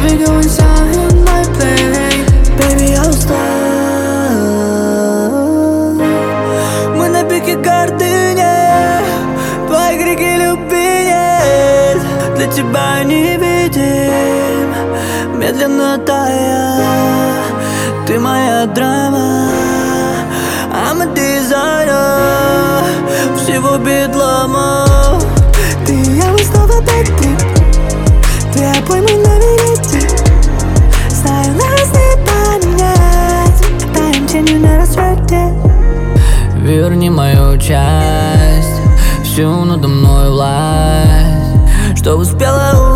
Baby, go inside my plane. Baby, я устал. Мы на пике гордыни, твои крики любви нет. Для тебя не видим, медленно тая. Ты моя драма, I'm a designer всего бедлама. Ты и я, мы снова опять ты. Ты обои мы на верите. Знаю, нас не поменять. Таем тенью на рассвете. Верни мою часть, всю надо мной власть, что успела